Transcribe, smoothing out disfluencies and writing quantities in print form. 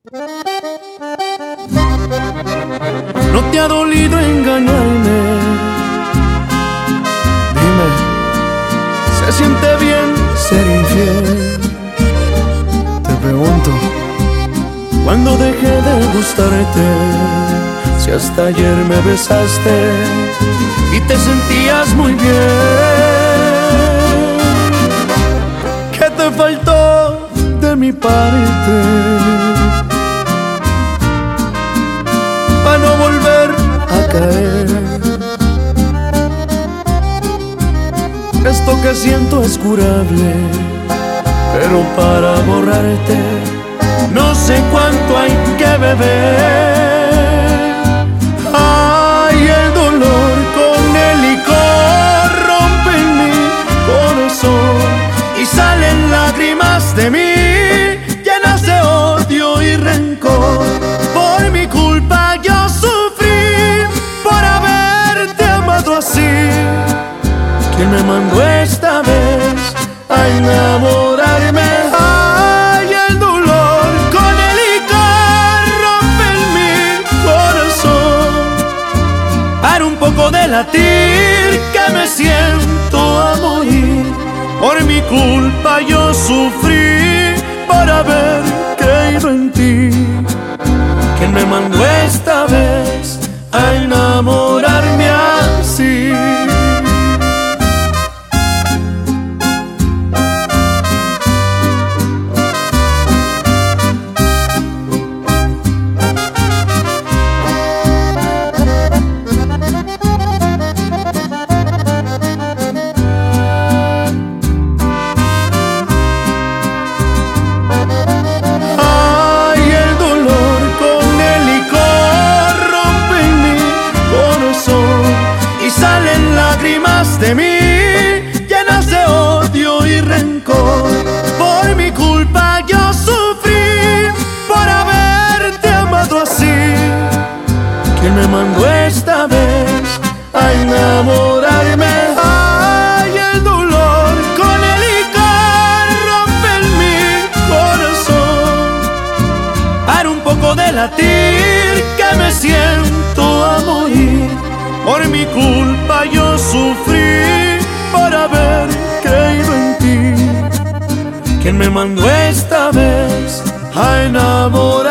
No te ha dolido engañarme. Dime, ¿se siente bien ser infiel? Te pregunto, ¿cuándo dejé de gustarte? Si hasta ayer me besaste y te sentías muy bien. ¿Qué te faltó de mi parte para no volver a caer? Esto que siento es curable, pero para borrarte no sé cuánto hay que beber. Ay, el dolor con el licor rompe en mi corazón y salen lágrimas de mí llenas de odio y rencor. Por mi culpa yo sufrí por haberte amado así. ¿Quién me mandó esta vez a enamorarme? Ay, el dolor con el licor rompe en mi corazón. Para un poco de latir que me siento a morir. Por mi culpa yo sufrí por haber creído en ti. ¿Quién me mandó esta vez a enamorarme así? De mí llenas de odio y rencor. Por mi culpa yo sufrí por haberte amado así. ¿Quién me mandó esta vez a enamorarme? Ay, el dolor con el licor rompe en mi corazón. Para un poco de latir que me siento a morir. Por mi culpa yo sufrí por haber creído en ti. ¿Quién me mandó esta vez a enamorar?